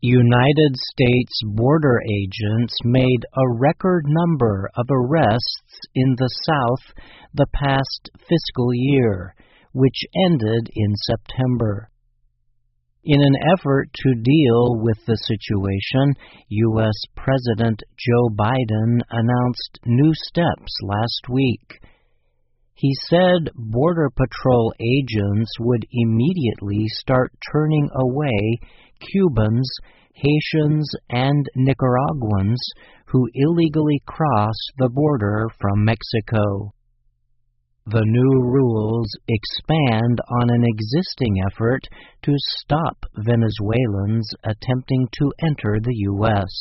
United States border agents made a record number of arrests in the South the past fiscal year, which ended in September. In an effort to deal with the situation, U.S. President Joe Biden announced new steps last week. He said Border Patrol agents would immediately start turning away Cubans, Haitians, and Nicaraguans who illegally cross the border from Mexico. The new rules expand on an existing effort to stop Venezuelans attempting to enter the U.S.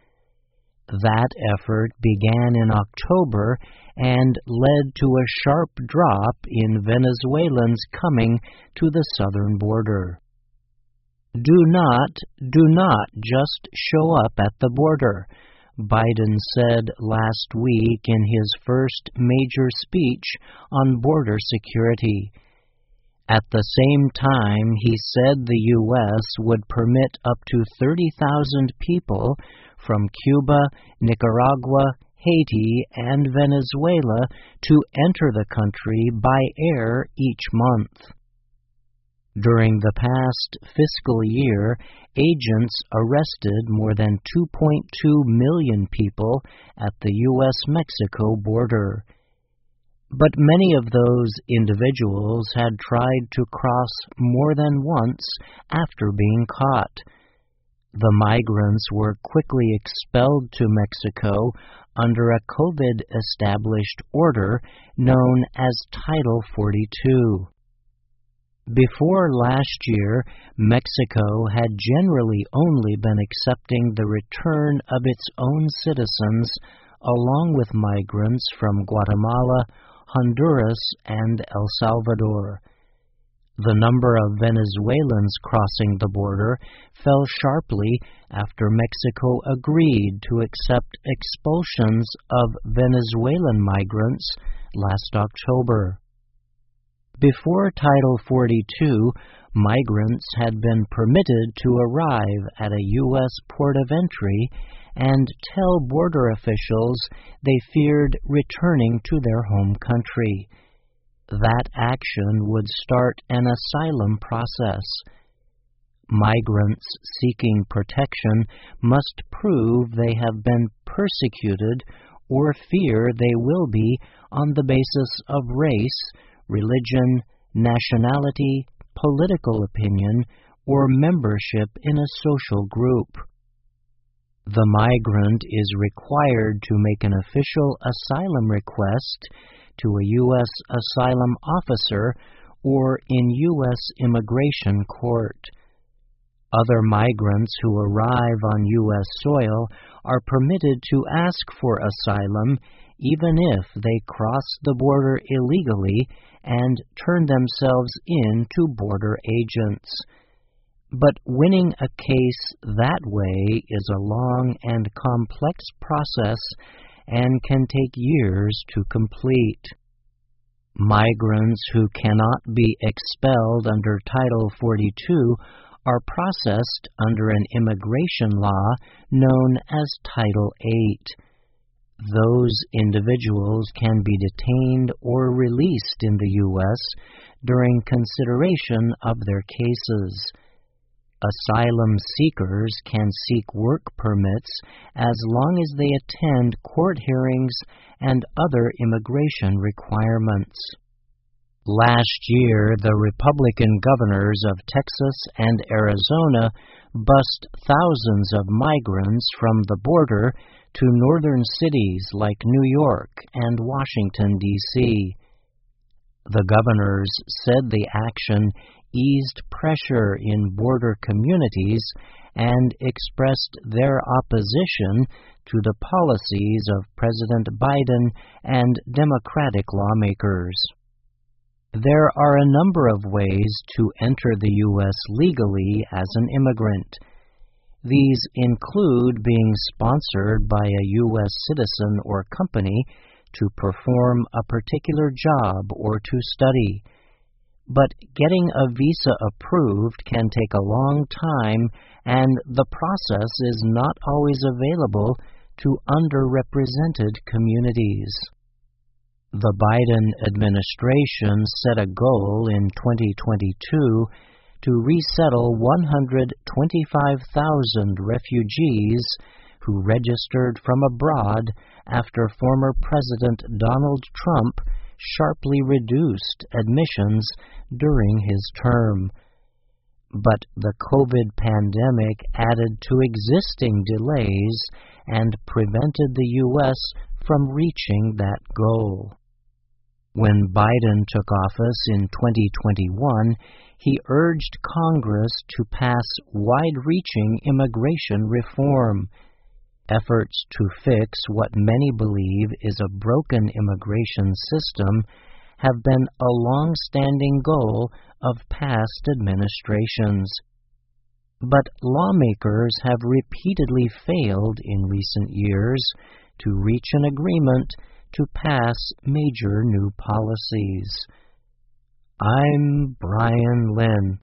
That effort began in October and led to a sharp drop in Venezuelans coming to the southern border. Do not just show up at the border, Biden said last week in his first major speech on border security. At the same time, he said the U.S. would permit up to 30,000 people from Cuba, Nicaragua, Haiti, and Venezuela to enter the country by air each month. During the past fiscal year, agents arrested more than 2.2 million people at the U.S.-Mexico border. But many of those individuals had tried to cross more than once after being caught. The migrants were quickly expelled to Mexico under a COVID-established order known as Title 42. Before last year, Mexico had generally only been accepting the return of its own citizens along with migrants from Guatemala, Honduras, and El Salvador. The number of Venezuelans crossing the border fell sharply after Mexico agreed to accept expulsions of Venezuelan migrants last October. Before Title 42, migrants had been permitted to arrive at a U.S. port of entry and tell border officials they feared returning to their home country. That action would start an asylum process. Migrants seeking protection must prove they have been persecuted or fear they will be on the basis of race, religion, nationality, political opinion, or membership in a social group. The migrant is required to make an official asylum request to a U.S. asylum officer or in U.S. immigration court. Other migrants who arrive on U.S. soil are permitted to ask for asylum even if they cross the border illegally and turn themselves in to border agents. But winning a case that way is a long and complex process and can take years to complete. Migrants who cannot be expelled under Title 42 are processed under an immigration law known as Title 8. Those individuals can be detained or released in the U.S. during consideration of their cases. Asylum seekers can seek work permits as long as they attend court hearings and other immigration requirements. Last year, the Republican governors of Texas and Arizona bussed thousands of migrants from the border to northern cities like New York and Washington, D.C. The governors said the action eased pressure in border communities and expressed their opposition to the policies of President Biden and Democratic lawmakers. There are a number of ways to enter the U.S. legally as an immigrant. These include being sponsored by a U.S. citizen or company to perform a particular job or to study, But getting a visa approved can take a long time, and the process is not always available to underrepresented communities. The Biden administration set a goal in 2022 to resettle 125,000 refugees who registered from abroad after former President Donald Trump sharply reduced admissions during his term. But the COVID pandemic added to existing delays and prevented the U.S. from reaching that goal. When Biden took office in 2021, he urged Congress to pass wide-reaching immigration reform. Efforts to fix what many believe is a broken immigration system have been a long-standing goal of past administrations. But lawmakers have repeatedly failed in recent years to reach an agreement to pass major new policies. I'm Brian Lynn.